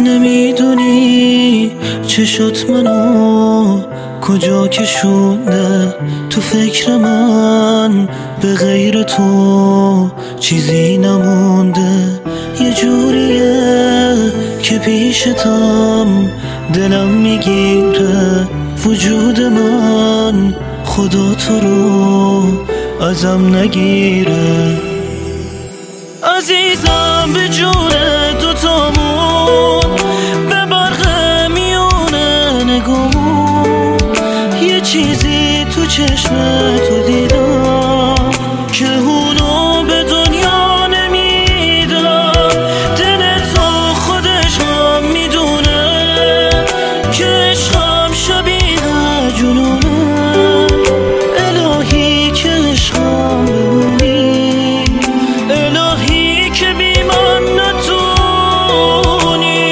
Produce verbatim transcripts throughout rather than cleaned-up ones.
نمیدونی چشات منو کجا کشونده، تو فکر من به غیر تو چیزی نمونده. یه جوریه که پیشتم دلم میگیره وجود من، خدا تو رو ازم نگیره. عزیزم به جون دوتامون به برق میونه نگامون، یه چیزی تو چشم تو دیدم که اونو به دنیا نمیدم. دل تو خودش هم میدونه که عشقم شبیه جنونه. الهی که عشقم بمونی، الهی که بی من نتونی.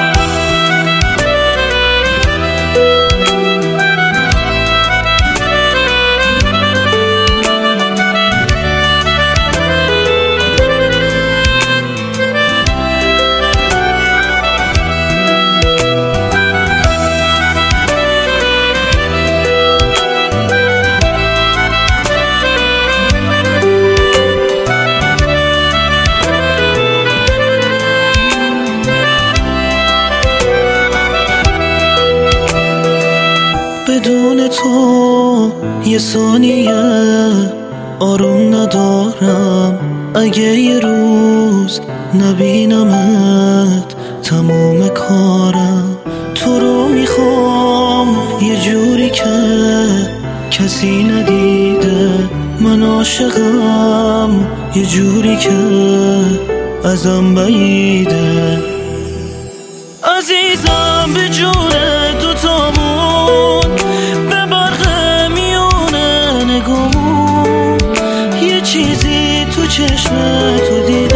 بدون تو یه ثانیه آروم ندارم. اگه یه روز نبینمت تمام کارم. تو رو میخوام یه جوری که کسی ندیده. من عاشقم یه جوری که ازم بعیده. عزیزم به جون دوتامون به برق میونه نگامون، یه چیزی تو چشم تو دیدم